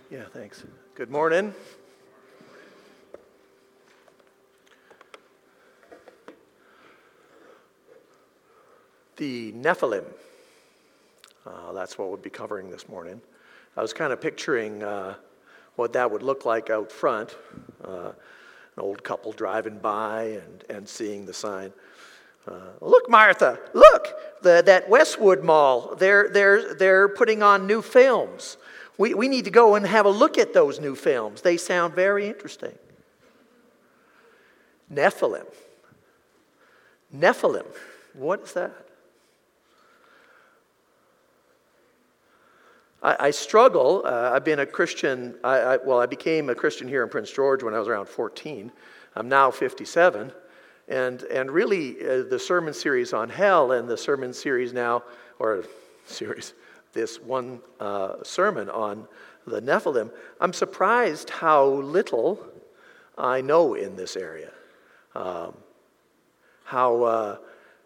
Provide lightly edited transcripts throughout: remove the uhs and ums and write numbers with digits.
Yeah, thanks. Good morning. The Nephilim. That's what we'll be covering this morning. I was kind of picturing what that would look like out front. An old couple driving by and seeing the sign. Look, Martha, look, that Westwood Mall, they're putting on new films. We need to go and have a look at those new films. They sound very interesting. Nephilim. Nephilim. What is that? I struggle. I've been a Christian. I became a Christian here in Prince George when I was around 14. I'm now 57. And really, the sermon series on hell and the sermon series now, or series, this one sermon on the Nephilim, I'm surprised how little I know in this area. How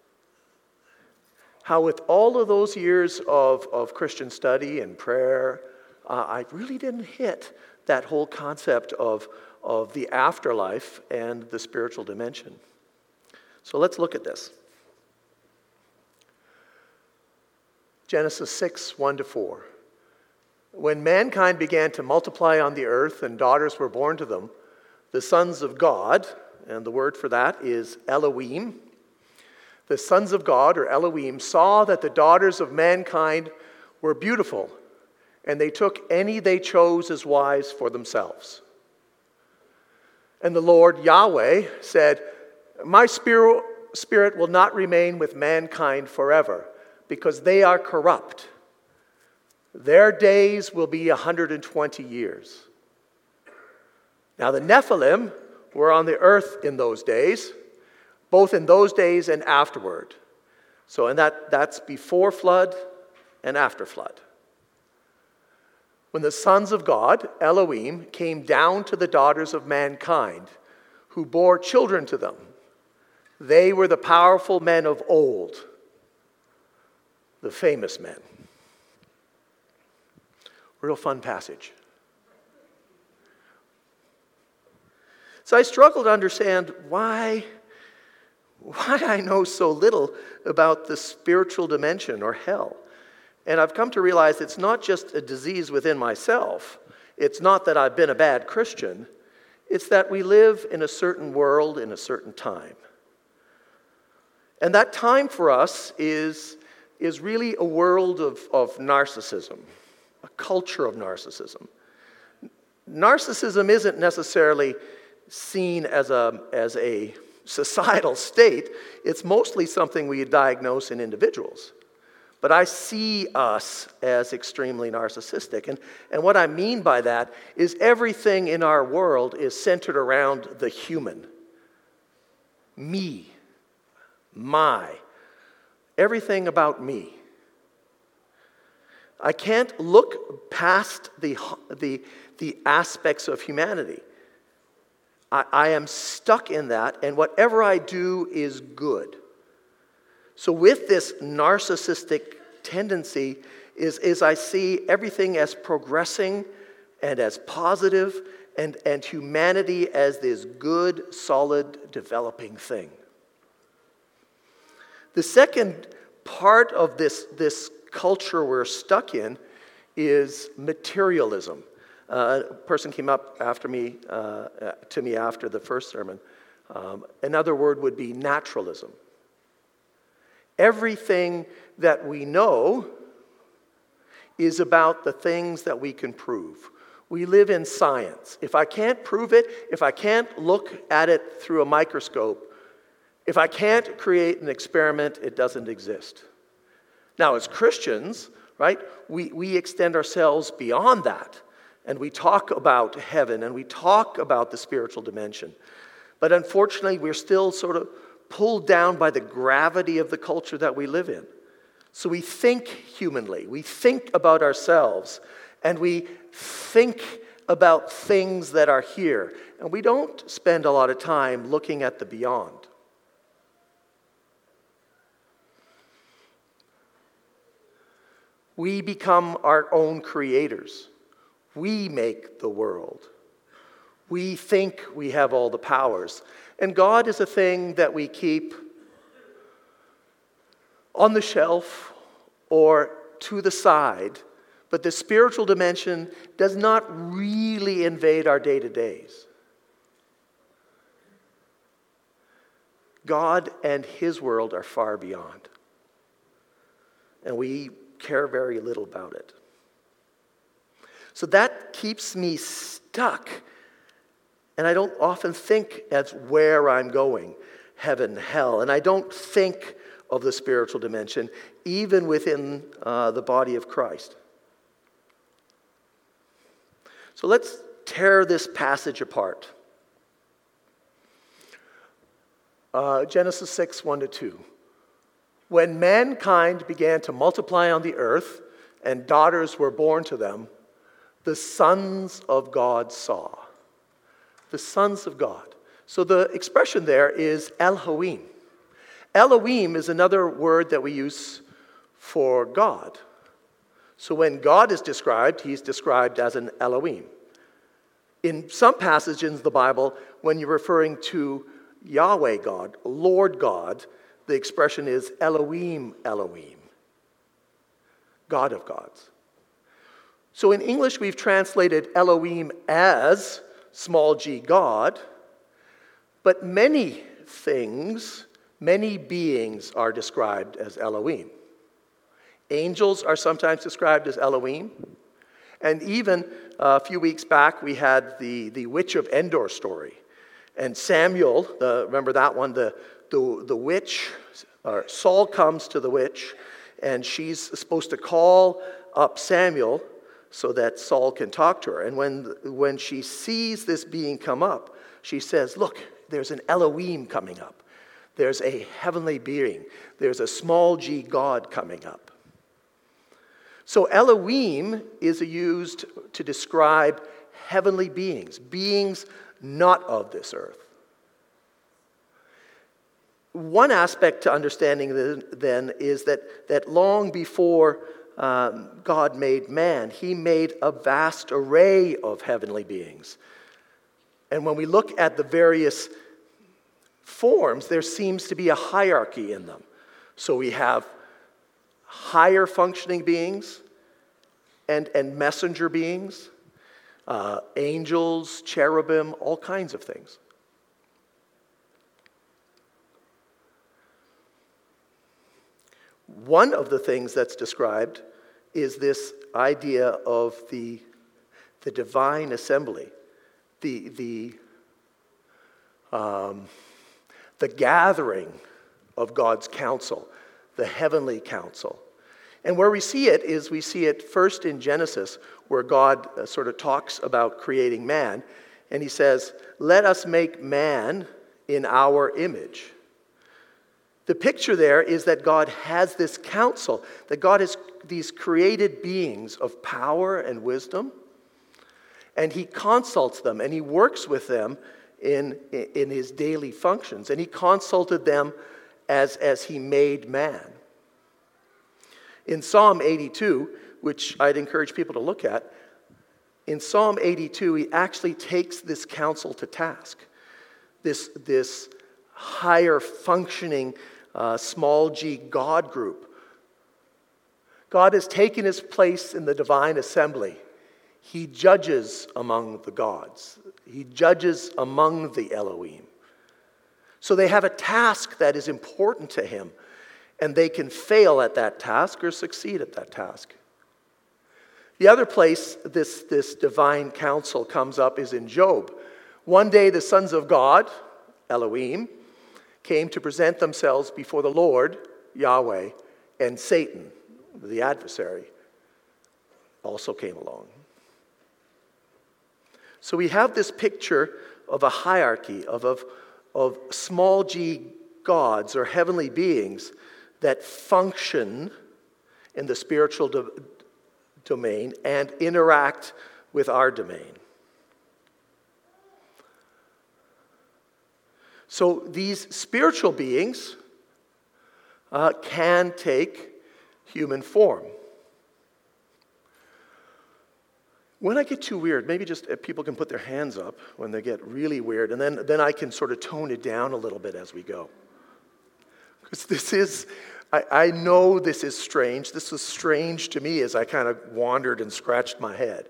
with all of those years of Christian study and prayer, I really didn't hit that whole concept of the afterlife and the spiritual dimension. So let's look at this. Genesis 6, 1-4. When mankind began to multiply on the earth and daughters were born to them, the sons of God, and the word for that is Elohim, the sons of God, or Elohim, saw that the daughters of mankind were beautiful, and they took any they chose as wives for themselves. And the Lord Yahweh said, "My spirit will not remain with mankind forever, because they are corrupt. Their days will be 120 years. Now the Nephilim were on the earth in those days, both in those days and afterward. So, and that's before flood and after flood. When the sons of God, Elohim, came down to the daughters of mankind, who bore children to them, they were the powerful men of old, the famous men." Real fun passage. So I struggle to understand why I know so little about the spiritual dimension or hell. And I've come to realize it's not just a disease within myself. It's not that I've been a bad Christian. It's that we live in a certain world in a certain time. And that time for us is really a world of narcissism, a culture of narcissism. Narcissism isn't necessarily seen as a societal state. It's mostly something we diagnose in individuals. But I see us as extremely narcissistic. And what I mean by that is everything in our world is centered around the human. Me. My. Everything about me. I can't look past the aspects of humanity. I am stuck in that, and whatever I do is good. So with this narcissistic tendency is I see everything as progressing and as positive and humanity as this good, solid, developing thing. The second part of this culture we're stuck in is materialism. A person came up to me after the first sermon. Another word would be naturalism. Everything that we know is about the things that we can prove. We live in science. If I can't prove it, if I can't look at it through a microscope, if I can't create an experiment, it doesn't exist. Now, as Christians, right, we extend ourselves beyond that. And we talk about heaven, and we talk about the spiritual dimension. But unfortunately, we're still sort of pulled down by the gravity of the culture that we live in. So we think humanly, we think about ourselves, and we think about things that are here. And we don't spend a lot of time looking at the beyond. We become our own creators. We make the world. We think we have all the powers. And God is a thing that we keep on the shelf or to the side. But the spiritual dimension does not really invade our day-to-days. God and his world are far beyond. And we care very little about it. So that keeps me stuck. And I don't often think as where I'm going, heaven, hell. And I don't think of the spiritual dimension, even within the body of Christ. So let's tear this passage apart. Genesis 6, 1-2. When mankind began to multiply on the earth, and daughters were born to them, the sons of God saw. The sons of God. So the expression there is Elohim. Elohim is another word that we use for God. So when God is described, he's described as an Elohim. In some passages in the Bible, when you're referring to Yahweh God, Lord God, the expression is Elohim, Elohim, God of gods. So in English, we've translated Elohim as small g, God, but many things, many beings are described as Elohim. Angels are sometimes described as Elohim. And even a few weeks back, we had the Witch of Endor story. And Samuel, remember that one, the witch, Saul comes to the witch, and she's supposed to call up Samuel so that Saul can talk to her. And when she sees this being come up, she says, look, there's an Elohim coming up. There's a heavenly being. There's a small g God coming up. So Elohim is used to describe heavenly beings, beings not of this earth. One aspect to understanding then is that long before God made man, he made a vast array of heavenly beings. And when we look at the various forms, there seems to be a hierarchy in them. So we have higher functioning beings and messenger beings, angels, cherubim, all kinds of things. One of the things that's described is this idea of the divine assembly, the gathering of God's council, the heavenly council. And where we see it first in Genesis, where God sort of talks about creating man, and he says, "Let us make man in our image." The picture there is that God has this council, that God has these created beings of power and wisdom, and he consults them, and he works with them in his daily functions, and he consulted them as he made man. In Psalm 82, which I'd encourage people to look at, in Psalm 82, he actually takes this council to task, this higher functioning small g God group. God has taken his place in the divine assembly. He judges among the gods. He judges among the Elohim. So they have a task that is important to him, and they can fail at that task or succeed at that task. The other place this divine counsel comes up is in Job. One day the sons of God, Elohim, came to present themselves before the Lord, Yahweh, and Satan, the adversary, also came along. So we have this picture of a hierarchy of small g gods or heavenly beings that function in the spiritual domain and interact with our domain. So these spiritual beings can take human form. When I get too weird, maybe just people can put their hands up when they get really weird, and then I can sort of tone it down a little bit as we go. Because I know this is strange. This was strange to me as I kind of wandered and scratched my head.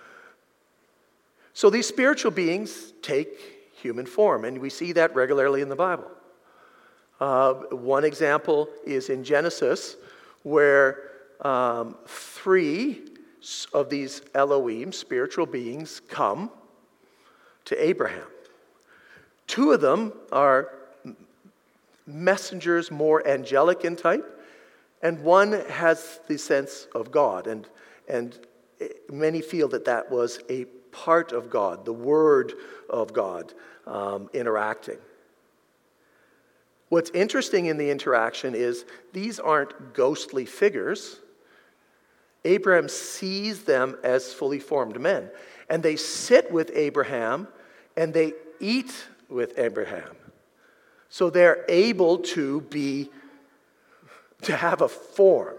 So these spiritual beings take human form, and we see that regularly in the Bible. One example is in Genesis, where 3 of these Elohim, spiritual beings, come to Abraham. 2 of them are messengers, more angelic in type, and 1 has the sense of God, and many feel that was a part of God, the Word of God interacting. What's interesting in the interaction is these aren't ghostly figures. Abraham sees them as fully formed men. And they sit with Abraham and they eat with Abraham. So they're able to have a form.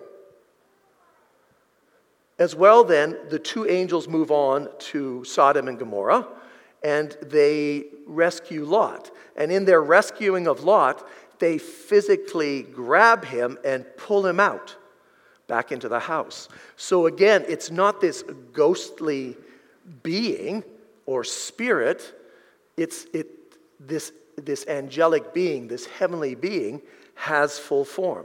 As well then, the 2 angels move on to Sodom and Gomorrah and they rescue Lot. And in their rescuing of Lot, they physically grab him and pull him out back into the house. So again, it's not this ghostly being or spirit. This angelic being, this heavenly being, has full form.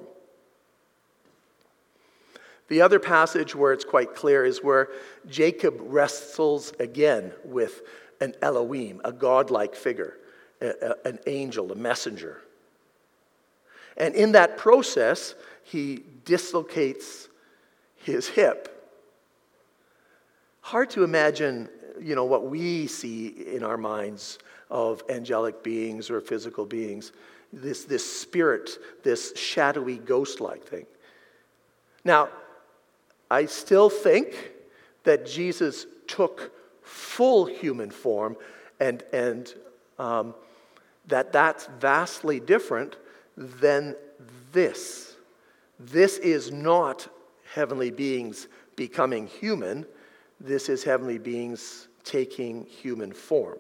The other passage where it's quite clear is where Jacob wrestles again with an Elohim, a godlike figure, an angel, a messenger. And in that process, he dislocates his hip. Hard to imagine, what we see in our minds of angelic beings or physical beings, this spirit, this shadowy ghost-like thing. Now, I still think that Jesus took full human form and that's vastly different than this. This is not heavenly beings becoming human. This is heavenly beings taking human form.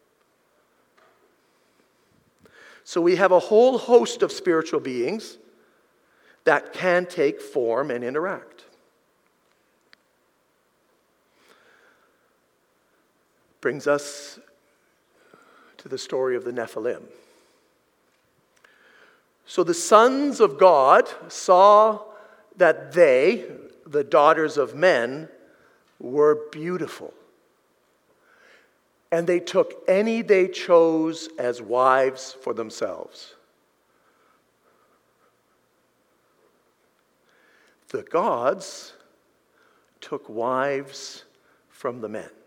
So we have a whole host of spiritual beings that can take form and interact. Brings us to the story of the Nephilim. So the sons of God saw that they, the daughters of men, were beautiful. And they took any they chose as wives for themselves. The gods took wives from the men.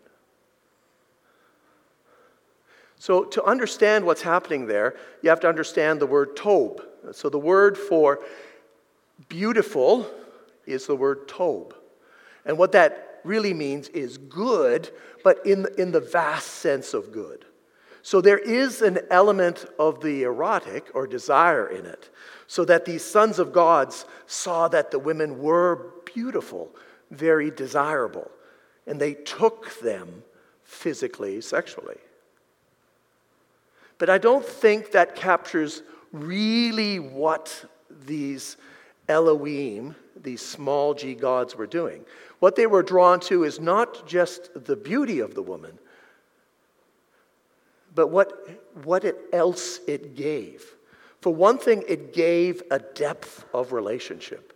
So to understand what's happening there, you have to understand the word tob. So the word for beautiful is the word tob. And what that really means is good, but in the vast sense of good. So there is an element of the erotic or desire in it, so that these sons of gods saw that the women were beautiful, very desirable, and they took them physically, sexually. But I don't think that captures really what these Elohim, these small g gods, were doing. What they were drawn to is not just the beauty of the woman, but what else it gave. For one thing, it gave a depth of relationship,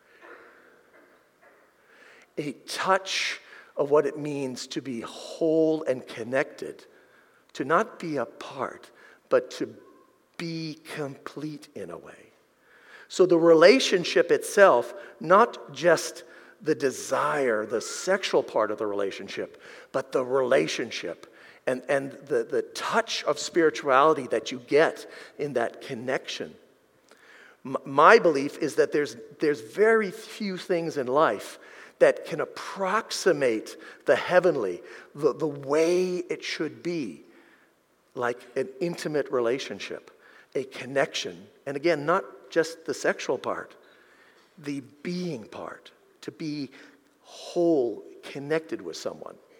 a touch of what it means to be whole and connected, to not be apart, but to be complete in a way. So the relationship itself, not just the desire, the sexual part of the relationship, but the relationship and the touch of spirituality that you get in that connection. My belief is that there's very few things in life that can approximate the heavenly, the way it should be, like an intimate relationship, a connection. And again, not just the sexual part, the being part, to be whole, connected with someone.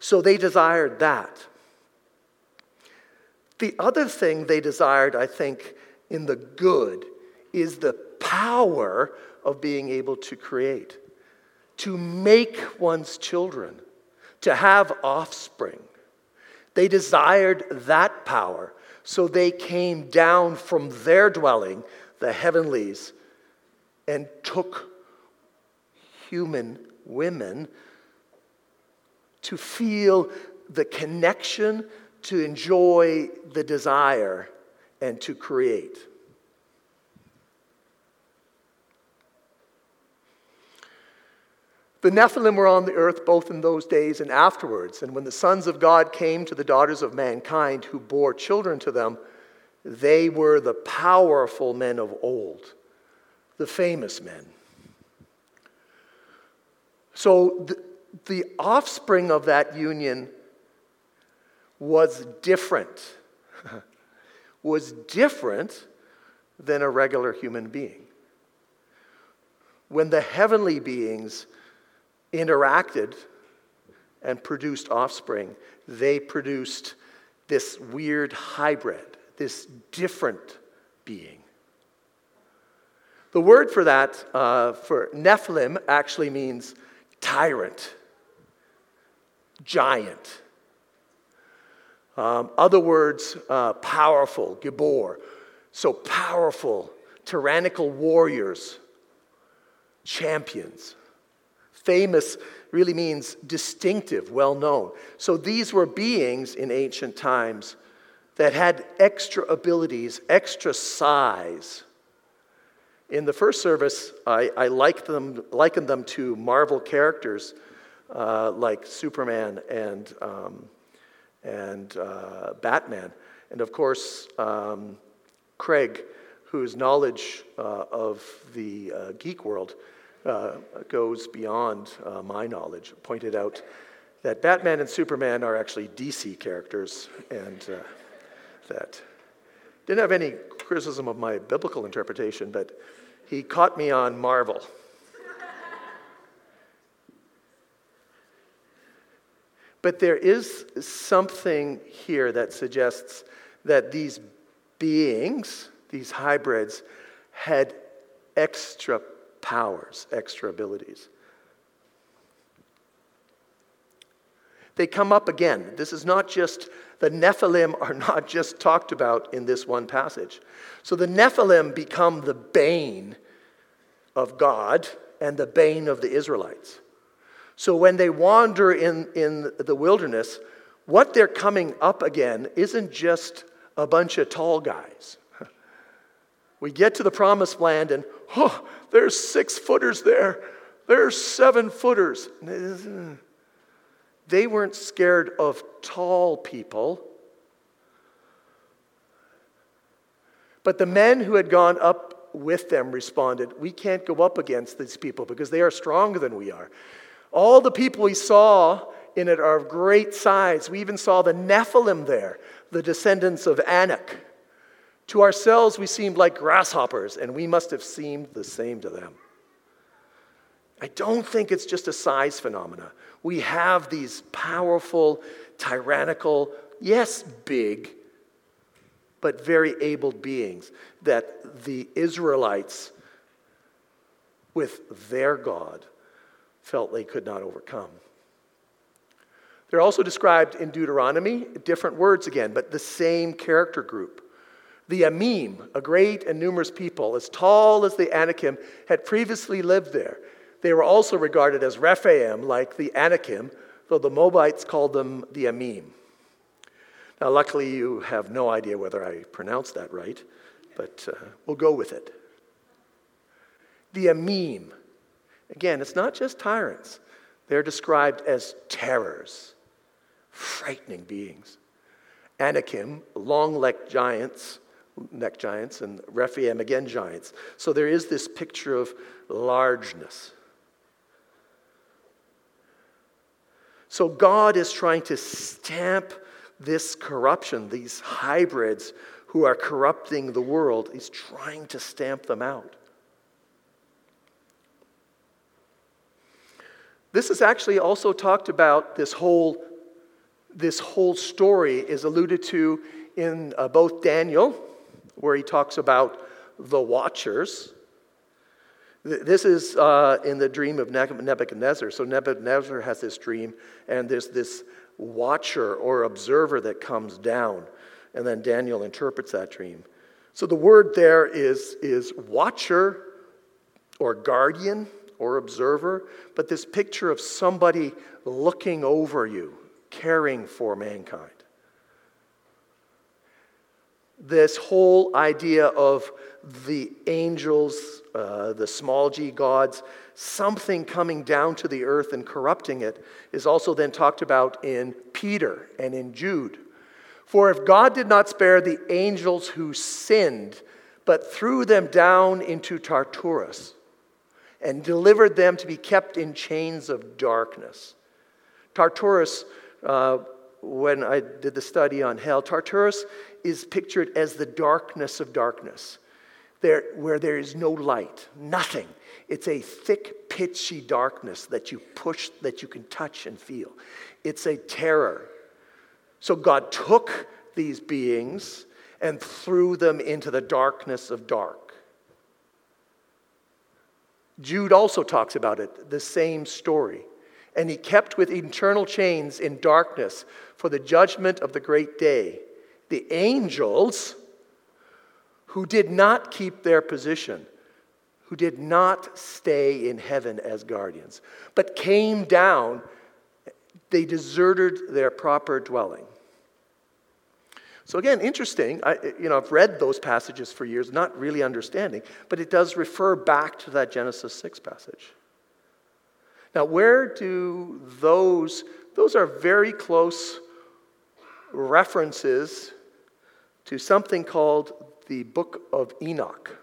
So they desired that. The other thing they desired, I think, in the good is the power of being able to create, to make one's children, to have offspring. They desired that power, so they came down from their dwelling, the heavenlies, and took human women to feel the connection, to enjoy the desire, and to create. The Nephilim were on the earth both in those days and afterwards. And when the sons of God came to the daughters of mankind who bore children to them, they were the powerful men of old, the famous men. So the offspring of that union was different than a regular human being. When the heavenly beings interacted and produced offspring, they produced this weird hybrid, this different being. The word for that, for Nephilim, actually means tyrant, giant. Other words, powerful, Gibor. So powerful, tyrannical warriors, champions. Famous really means distinctive, well-known. So these were beings in ancient times that had extra abilities, extra size. In the first service, I likened them to Marvel characters like Superman and Batman. And of course, Craig, whose knowledge of the geek world goes beyond my knowledge, pointed out that Batman and Superman are actually DC characters, and that didn't have any criticism of my biblical interpretation, but he caught me on Marvel. But there is something here that suggests that these beings, these hybrids, had extra powers, extra abilities. They come up again. This is not just, the Nephilim are not just talked about in this one passage. So the Nephilim become the bane of God and the bane of the Israelites. So when they wander in the wilderness, what they're coming up again isn't just a bunch of tall guys. We get to the promised land and, there's 6-footers there. There's 7-footers. They weren't scared of tall people. But the men who had gone up with them responded, we can't go up against these people because they are stronger than we are. All the people we saw in it are of great size. We even saw the Nephilim there, the descendants of Anak. To ourselves, we seemed like grasshoppers, and we must have seemed the same to them. I don't think it's just a size phenomena. We have these powerful, tyrannical, yes, big, but very able beings that the Israelites, with their God, felt they could not overcome. They're also described in Deuteronomy, different words again, but the same character group. The Amim, a great and numerous people, as tall as the Anakim, had previously lived there. They were also regarded as Rephaim, like the Anakim, though the Moabites called them the Amim. Now, luckily, you have no idea whether I pronounced that right, but we'll go with it. The Amim. Again, it's not just tyrants. They're described as terrors, frightening beings. Anakim, long-necked giants, and Rephaim, again, giants. So there is this picture of largeness. So God is trying to stamp this corruption, these hybrids who are corrupting the world. He's trying to stamp them out. This is actually also talked about, this whole This whole story is alluded to in both Daniel, where he talks about the watchers. This is in the dream of Nebuchadnezzar. So Nebuchadnezzar has this dream, and there's this watcher or observer that comes down, and then Daniel interprets that dream. So the word there is watcher or guardian or observer, but this picture of somebody looking over you, caring for mankind. This whole idea of the angels, the small g gods, something coming down to the earth and corrupting it, is also then talked about in Peter and in Jude. For if God did not spare the angels who sinned, but threw them down into Tartarus and delivered them to be kept in chains of darkness. Tartarus, when I did the study on hell, Tartarus is pictured as the darkness of darkness, where there is no light, nothing. It's a thick, pitchy darkness that you push, that you can touch and feel. It's a terror. So God took these beings and threw them into the darkness of dark. Jude also talks about it, the same story. And he kept with eternal chains in darkness for the judgment of the great day the angels who did not keep their position, who did not stay in heaven as guardians, but came down. They deserted their proper dwelling. So again, interesting. I've read those passages for years, not really understanding, but it does refer back to that Genesis 6 passage. Now, where do those are very close references to something called the Book of Enoch.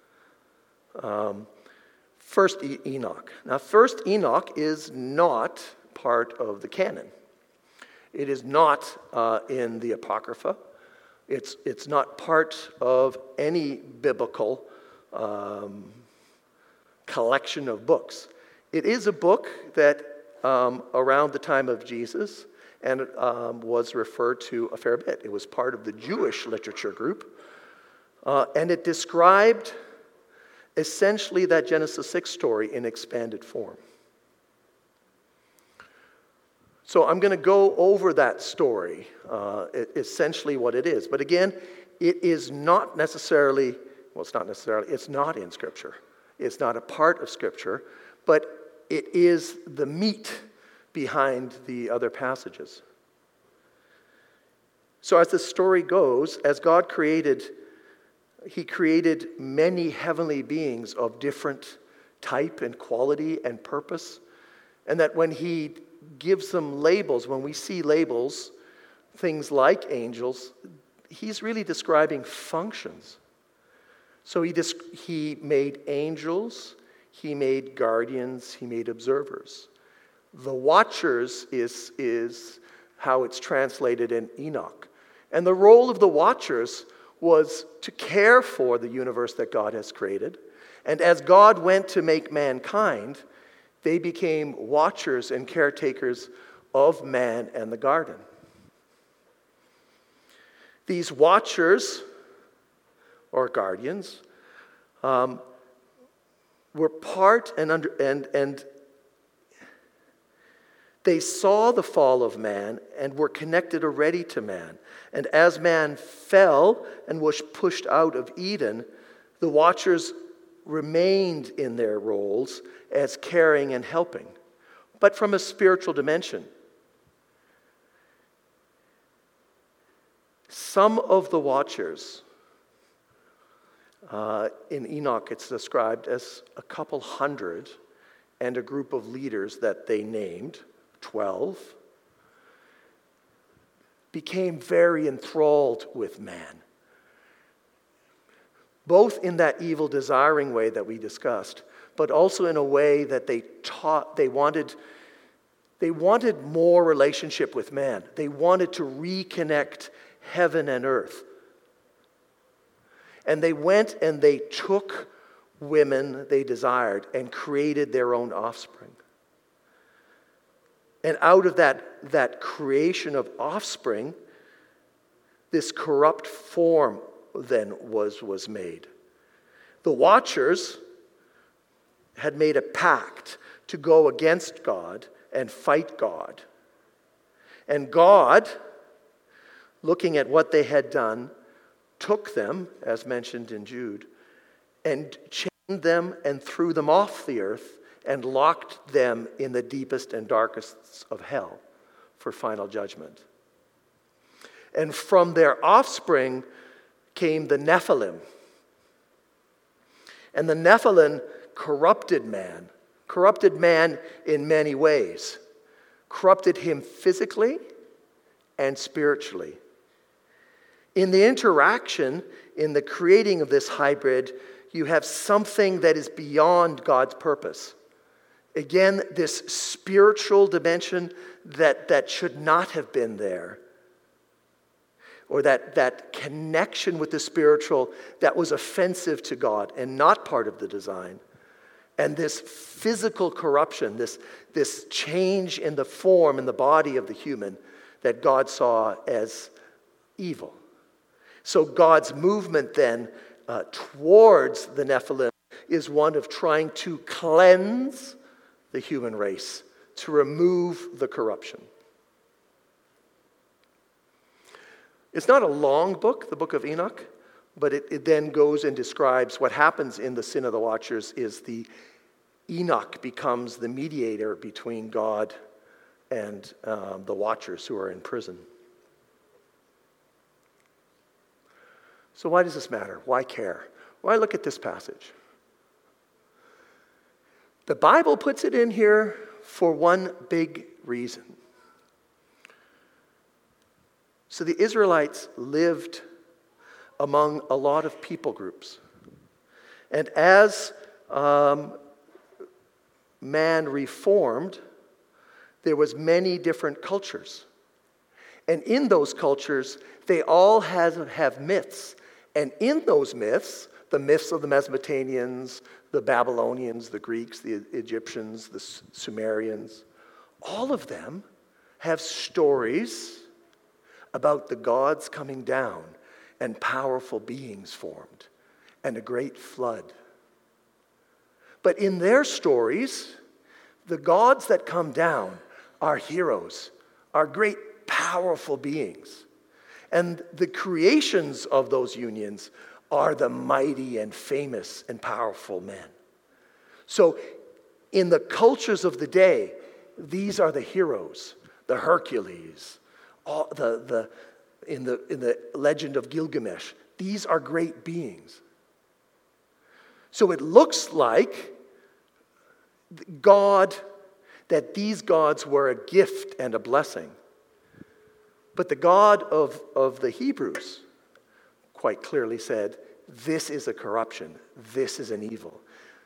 First Enoch. Now, First Enoch is not part of the canon. It is not in the Apocrypha. It's not part of any biblical collection of books. It is a book that around the time of Jesus and was referred to a fair bit. It was part of the Jewish literature group. And it described essentially that Genesis 6 story in expanded form. So I'm going to go over that story, essentially what it is. But again, it is not necessarily, it's not in Scripture. It's not a part of Scripture, but it is the meat behind the other passages. So as the story goes, as God created, He created many heavenly beings of different type and quality and purpose. And that when He gives them labels, when we see labels, things like angels, He's really describing functions. So He made angels, He made guardians, He made observers. The watchers is how it's translated in Enoch. And the role of the watchers was to care for the universe that God has created. And as God went to make mankind, they became watchers and caretakers of man and the garden. These watchers, or guardians, were part and they saw the fall of man and were connected already to man. And as man fell and was pushed out of Eden, the watchers remained in their roles as caring and helping, but from a spiritual dimension. Some of the watchers, in Enoch it's described as a couple hundred and a group of leaders that they named, 12, became very enthralled with man. Both in that evil desiring way that we discussed, but also in a way that they wanted more relationship with man. They wanted to reconnect heaven and earth. And they went and they took women they desired and created their own offspring. And out of that creation of offspring, this corrupt form then was made. The Watchers had made a pact to go against God and fight God. And God, looking at what they had done, took them, as mentioned in Jude, and chained them and threw them off the earth and locked them in the deepest and darkest of hell for final judgment. And from their offspring came the Nephilim. And the Nephilim corrupted man in many ways. Corrupted him physically and spiritually. In the interaction, in the creating of this hybrid, you have something that is beyond God's purpose. Again, this spiritual dimension that should not have been there. Or that connection with the spiritual that was offensive to God and not part of the design. And this physical corruption, this change in the form and the body of the human that God saw as evil. So God's movement then towards the Nephilim is one of trying to cleanse the human race, to remove the corruption. It's not a long book, the book of Enoch, but it then goes and describes what happens in the sin of the Watchers is Enoch becomes the mediator between God and the Watchers who are in prison. So why does this matter? Why care? Why look at this passage? The Bible puts it in here for one big reason. So the Israelites lived among a lot of people groups. And as man reformed, there was many different cultures. And in those cultures, they all have myths. And in those myths, the myths of the Mesopotamians, the Babylonians, the Greeks, the Egyptians, the Sumerians, all of them have stories about the gods coming down and powerful beings formed and a great flood. But in their stories, the gods that come down are heroes, are great powerful beings. And the creations of those unions are the mighty and famous and powerful men. So in the cultures of the day, these are the heroes, the Hercules, in the legend of Gilgamesh. These are great beings. So it looks like that these gods were a gift and a blessing. But the God of the Hebrews quite clearly said, this is a corruption. This is an evil.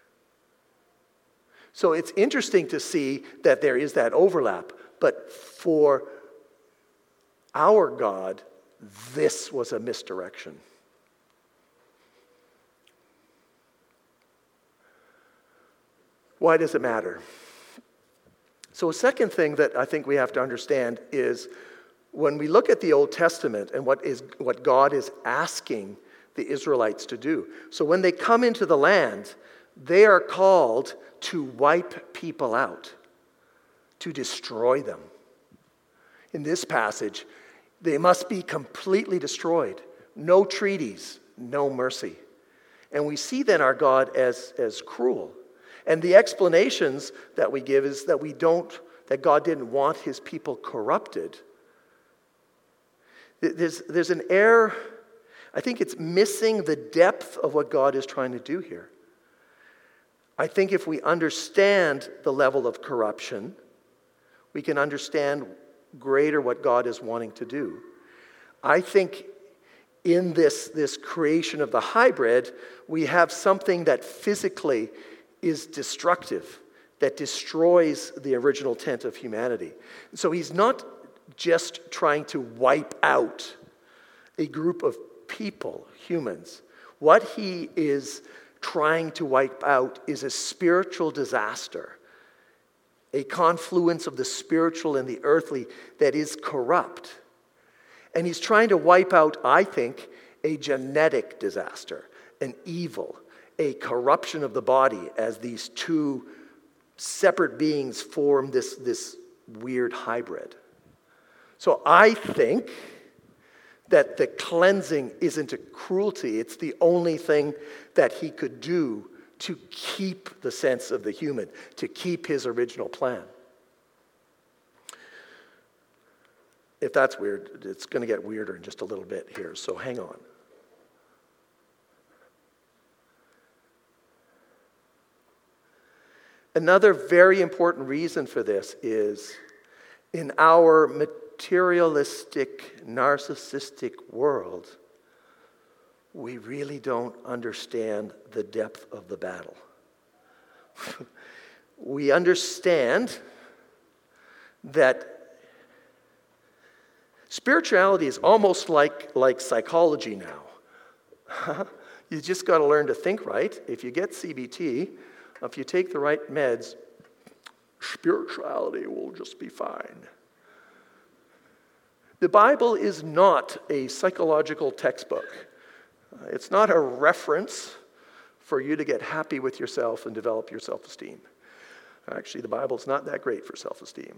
So it's interesting to see that there is that overlap. But for our God, this was a misdirection. Why does it matter? So a second thing that I think we have to understand is when we look at the Old Testament and what God is asking the Israelites to do. So when they come into the land, they are called to wipe people out, to destroy them. In this passage, they must be completely destroyed. No treaties, no mercy. And we see then our God as cruel. And the explanations that we give is that God didn't want his people corrupted. There's an error. I think it's missing the depth of what God is trying to do here. I think if we understand the level of corruption, we can understand greater what God is wanting to do. I think in this creation of the hybrid, we have something that physically is destructive, that destroys the original intent of humanity. So he's not just trying to wipe out a group of people, humans. What he is trying to wipe out is a spiritual disaster a confluence of the spiritual and the earthly that is corrupt. And he's trying to wipe out, I think, a genetic disaster, an evil, a corruption of the body as these two separate beings form this weird hybrid. So I think that the cleansing isn't a cruelty. It's the only thing that he could do to keep the sense of the human, to keep his original plan. If that's weird, it's going to get weirder in just a little bit here, so hang on. Another very important reason for this is in our materialistic, narcissistic world, we really don't understand the depth of the battle. We understand that spirituality is almost like psychology now. You just got to learn to think right. If you get CBT, if you take the right meds, spirituality will just be fine. The Bible is not a psychological textbook. It's not a reference for you to get happy with yourself and develop your self-esteem. Actually, the Bible's not that great for self-esteem.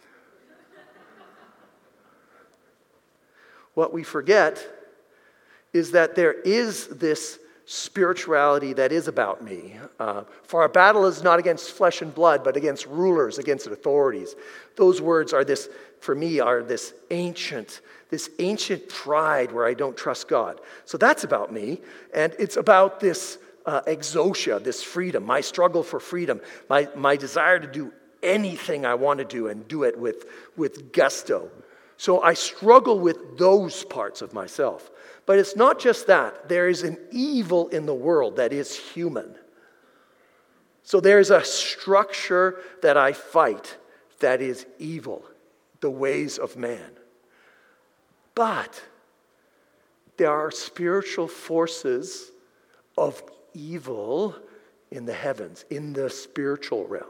What we forget is that there is this spirituality that is about me. For our battle is not against flesh and blood, but against rulers, against authorities. Those words are this, for me, are this ancient pride where I don't trust God. So that's about me, and it's about this exousia, this freedom, my struggle for freedom, my desire to do anything I want to do and do it with gusto. So I struggle with those parts of myself. But it's not just that. There is an evil in the world that is human. So there's a structure that I fight that is evil, the ways of man. But there are spiritual forces of evil in the heavens, in the spiritual realm.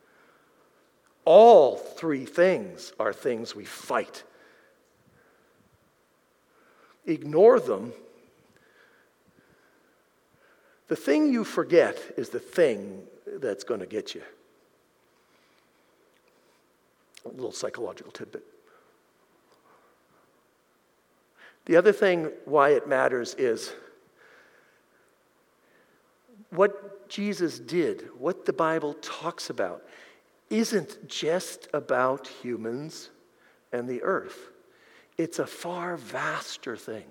All three things are things we fight. Ignore them. The thing you forget is the thing that's going to get you. A little psychological tidbit. The other thing why it matters is what Jesus did, what the Bible talks about, isn't just about humans and the earth. It's a far vaster thing.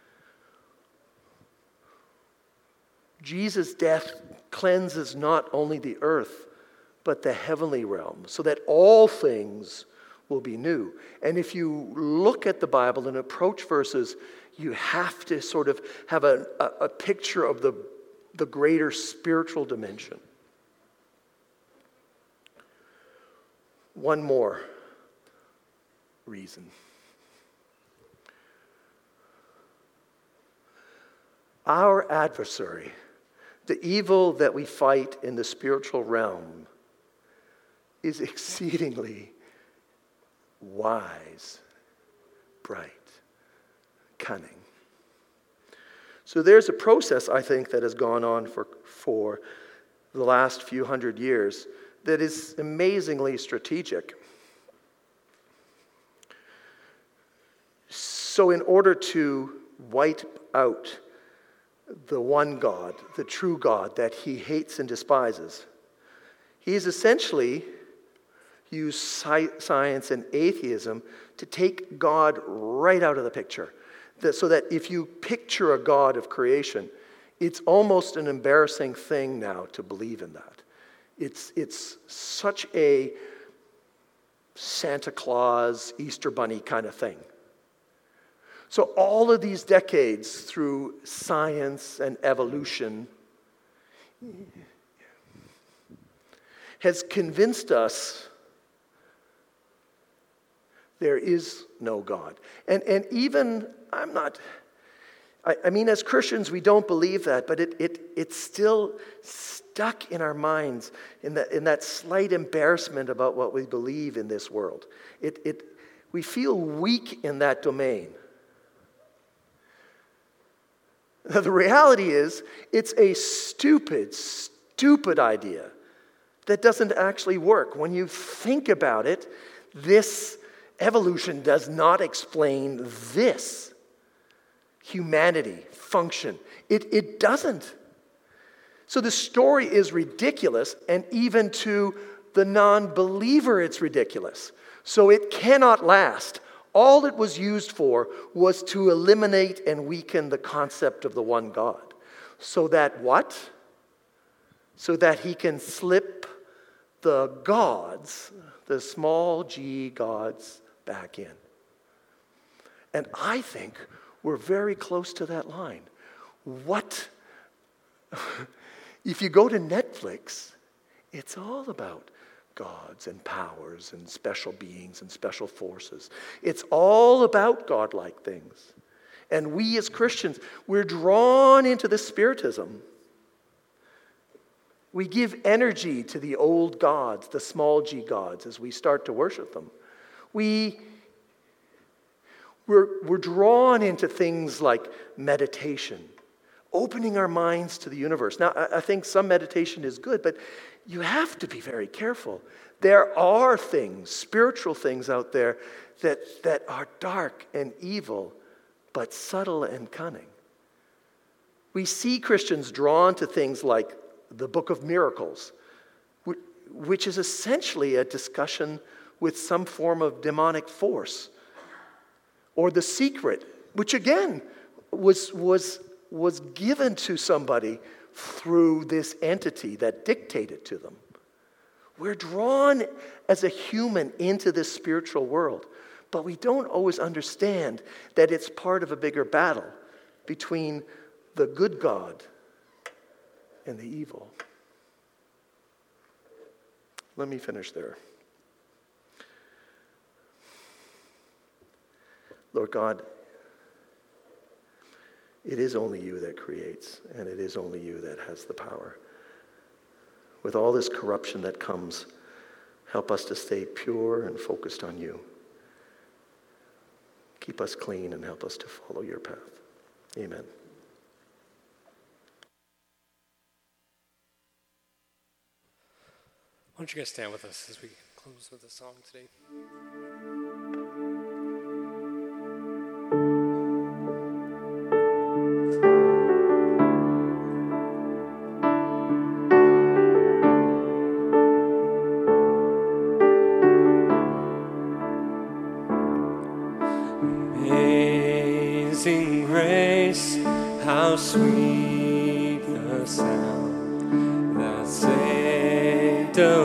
Jesus' death cleanses not only the earth, but the heavenly realm, so that all things will be new. And if you look at the Bible and approach verses, you have to sort of have a picture of the greater spiritual dimension. One more reason. Our adversary, the evil that we fight in the spiritual realm, is exceedingly wise, bright, cunning. So there's a process, I think, that has gone on for the last few hundred years that is amazingly strategic. So in order to wipe out the one God, the true God that he hates and despises, he's essentially used science and atheism to take God right out of the picture. So that if you picture a God of creation, it's almost an embarrassing thing now to believe in that. It's such a Santa Claus, Easter Bunny kind of thing. So all of these decades through science and evolution has convinced us there is no God. And even, I mean, as Christians, we don't believe that, but it's still stuck in our minds in that slight embarrassment about what we believe in this world. We feel weak in that domain. Now, the reality is, it's a stupid idea that doesn't actually work. When you think about it, this evolution does not explain this humanity function. It doesn't. So the story is ridiculous, and even to the non-believer, it's ridiculous. So it cannot last. All it was used for was to eliminate and weaken the concept of the one God. So that what? So that he can slip the gods, the small g gods, back in. And I think we're very close to that line. What? If you go to Netflix, it's all about gods and powers and special beings and special forces. It's all about godlike things. And we as Christians, we're drawn into this spiritism. We give energy to the old gods, the small g gods, as we start to worship them. We're drawn into things like meditation, opening our minds to the universe. Now, I think some meditation is good, but you have to be very careful. There are things, spiritual things out there that are dark and evil, but subtle and cunning. We see Christians drawn to things like the Book of Miracles, which is essentially a discussion with some form of demonic force. Or The Secret, which again was given to somebody through this entity that dictated to them. We're drawn as a human into this spiritual world, but we don't always understand that it's part of a bigger battle between the good God and the evil. Let me finish there. Lord God, it is only you that creates, and it is only you that has the power. With all this corruption that comes, help us to stay pure and focused on you. Keep us clean and help us to follow your path. Amen. Why don't you guys stand with us as we close with a song today? Amazing grace, how sweet the sound that saved a